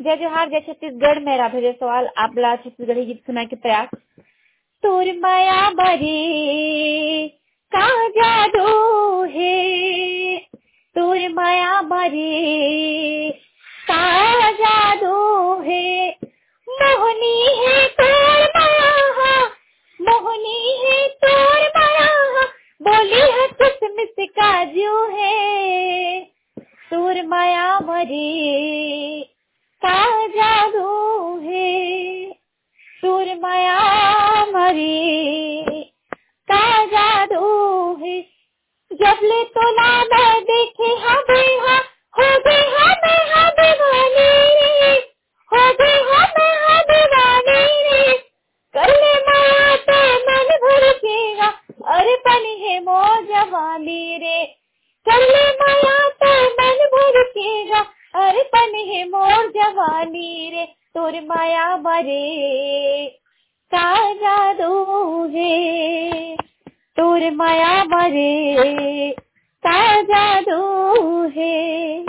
जय जोहार जय छत्तीसगढ़। मेरा भेजे सवाल आपला छत्तीसगढ़ी गीत सुना के प्रयास। तोर माया बरे का जादू है, तोर माया बरे का जादू है, मोहनी है तोर माया, मोहनी है तोर माया, बोली है किसमिस काजू है, तोर माया बरे का जादू है, तोर माया बरे का जादू है। जब ले तो ना मैं देखे हाँ बेहा, हो गई हाँ मैं हाँ दीवानी रे, हो गई हाँ मैं हाँ दीवानी रे, कर ले माया तो मन भड़केगा, अरे पानी है मोर जवानी रे, कर ले माया तो मन भड़केगा, अरे पानी है मोर जवानी रे, तोर माया बरे का जादू है, तोर माया बरे का जादू है।